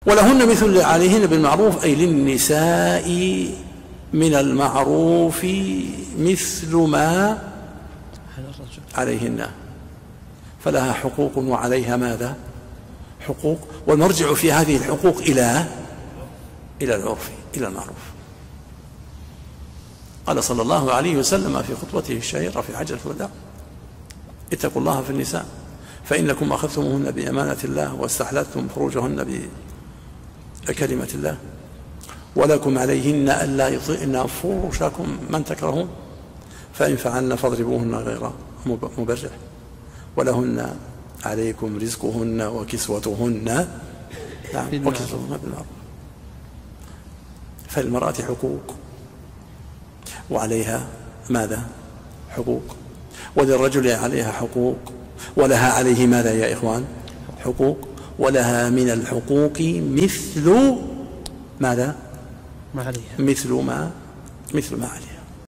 ولهن مثل عليهن بالمعروف، أي للنساء من المعروف مثل ما عليهن، فلها حقوق وعليها ماذا؟ حقوق. والمرجع في هذه الحقوق إلى العرف، إلى المعروف. قال صلى الله عليه وسلم في خطبته الشهيرة في حجة الوداع: اتقوا الله في النساء فإنكم أخذتموهن بأمانة الله واستحللتم فروجهن بكلمة الله، ولكم عليهن ألا يطئن فرشكم من تكرهون، فإن فعلن فاضربوهن غير مبرح، ولهن عليكم رزقهن وكسوتهن وكسوتهن بالمعروف. فالمرأة حقوق وعليها ماذا؟ حقوق. وللرجل عليها حقوق ولها عليه ماذا يا إخوان؟ حقوق. ولها من الحقوق مثل ماذا؟ ما عليها، مثل ما عليها.